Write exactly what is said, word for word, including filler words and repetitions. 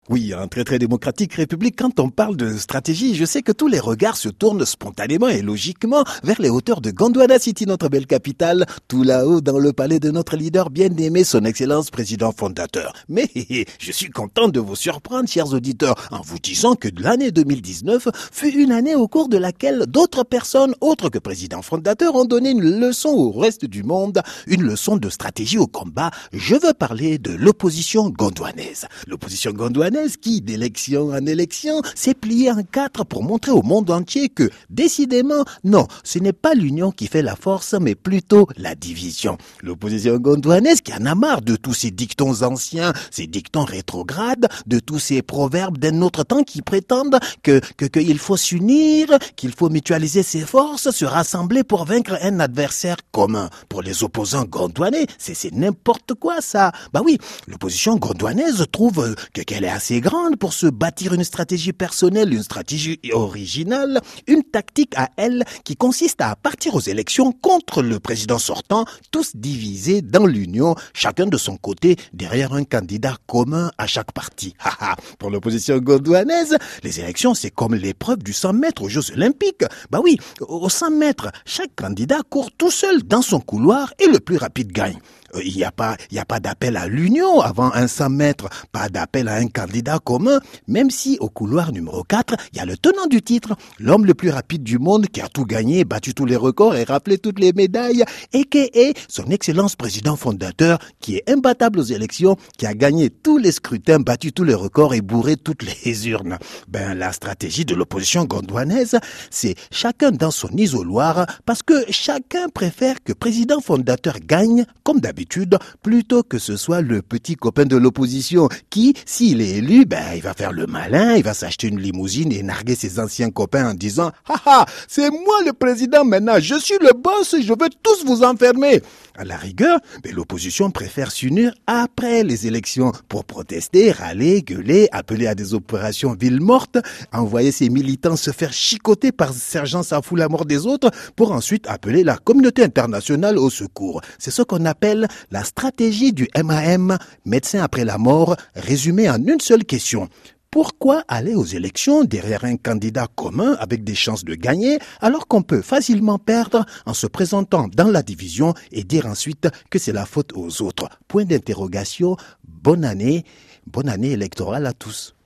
Oui, un très très démocratique république, quand on parle de stratégie, je sais que tous les regards se tournent spontanément et logiquement vers les hauteurs de Gondwana City, notre belle capitale, tout là-haut dans le palais de notre leader bien-aimé, son excellence président fondateur. Mais je suis content de vous surprendre, chers auditeurs, en vous disant que l'année deux mille dix-neuf fut une année au cours de laquelle d'autres personnes, autres que président fondateur, ont donné une leçon au reste du monde, une leçon de stratégie au combat. Je veux parler de l'opposition gondwanaise. L'opposition gondwanaise qui, d'élection en élection, s'est pliée en quatre pour montrer au monde entier que, décidément, non, ce n'est pas l'union qui fait la force, mais plutôt la division. L'opposition gondwanaise qui en a marre de tous ces dictons anciens, ces dictons rétrogrades, de tous ces proverbes d'un autre temps qui prétendent que, que, qu'il faut s'unir, qu'il faut mutualiser ses forces, se rassembler pour vaincre un adversaire commun. Pour les opposants gondwanais, c'est, c'est n'importe quoi ça. Bah oui, l'opposition gondwanaise trouve que, qu'elle est assez grande pour se bâtir une stratégie personnelle, une stratégie originale, une tactique à elle qui consiste à partir aux élections contre le président sortant, tous divisés dans l'union, chacun de son côté derrière un candidat commun à chaque parti. Pour l'opposition gondwanaise, les élections c'est comme l'épreuve du cent mètres aux Jeux Olympiques. Bah oui, aux cent mètres, chaque candidat court tout seul dans son couloir et le plus rapide gagne. Il n'y a pas, il n'y a pas d'appel à l'union avant un cent mètres, pas d'appel à un candidat commun, même si au couloir numéro quatre, il y a le tenant du titre, l'homme le plus rapide du monde qui a tout gagné, battu tous les records et rappelé toutes les médailles, et qui est son excellence président fondateur, qui est imbattable aux élections, qui a gagné tous les scrutins, battu tous les records et bourré toutes les urnes. Ben, la stratégie de l'opposition gondwanaise, c'est chacun dans son isoloir, parce que chacun préfère que président fondateur gagne, comme d'habitude, plutôt que ce soit le petit copain de l'opposition qui, s'il est élu, ben, il va faire le malin, il va s'acheter une limousine et narguer ses anciens copains en disant « Haha, c'est moi le président maintenant, je suis le boss, je veux tous vous enfermer !» À la rigueur, ben, l'opposition préfère s'unir après les élections pour protester, râler, gueuler, appeler à des opérations ville morte, envoyer ses militants se faire chicoter par sergent s'en fout la mort des autres pour ensuite appeler la communauté internationale au secours. C'est ce qu'on appelle la stratégie du M A M, médecin après la mort, résumée en une seule question. Pourquoi aller aux élections derrière un candidat commun avec des chances de gagner alors qu'on peut facilement perdre en se présentant dans la division et dire ensuite que c'est la faute aux autres? Point d'interrogation, bonne année, bonne année électorale à tous.